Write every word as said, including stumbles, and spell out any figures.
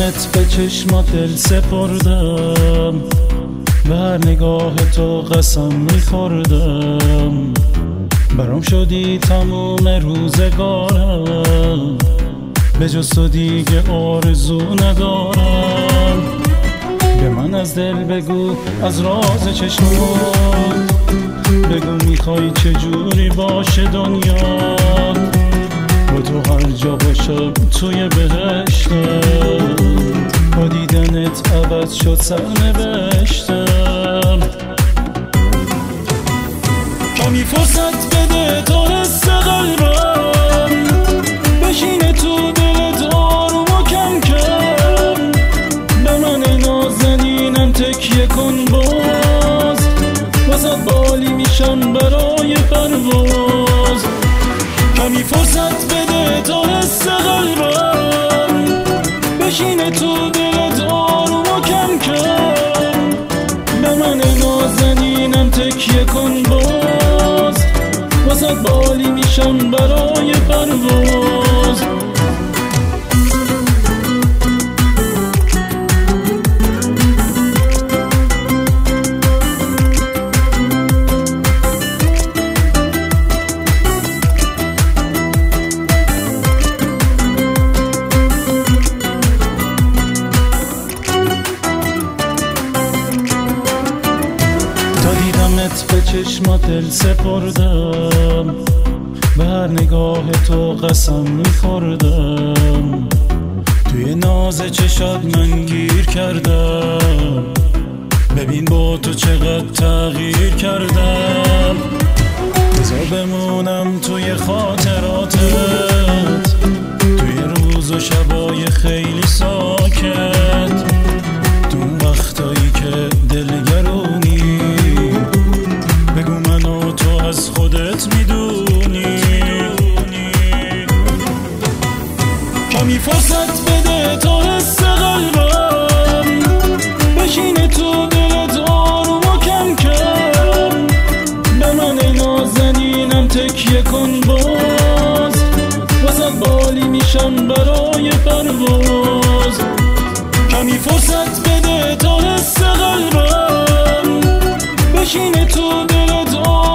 دیدمت به چشمات دل سپردم، به هر نگاه تو قسم میخوردم. برام شدی تموم روزگارم، به جز تو دیگه آرزو ندارم. به من از دل بگو از راز چشمات، بگو میخوای چجوری باشه دنیا. با تو هر جا باشم توی بهشتم، با دیدنت عوض شد سرنوشتم. کمی فرصت بده تا حس قلبم بشینه تو دلت آروم و کم کم. به من نازنینم تکیه کن باز، واسه بالی میشم برای پرواز. کمی فرصت بده تا حس قلبم بشینه تو دلت آروم و کم کم. به من نازنینم تکیه کن باز، واسه بالی میشم برای پرواز. به چشمات دل سپردم، به هر نگاه تو قسم میخوردم. توی ناز چشات من گیر کردم، ببین با تو چقدر تغییر کردم. بذار بمونم توی خاطراتت، توی روز و شبای خیلی ساکت. تو وقتایی که دلگرونی بگو منو تو از خودت میدونی. کمی فرصت بده تا حس قلبم بشینه تو دلت آروم و کم کم. به من نازنینم تکیه کن باز، واسه بالی میشم برای پرواز. کمی فرصت بده تا حس قلبم بشینه تو دلت آروم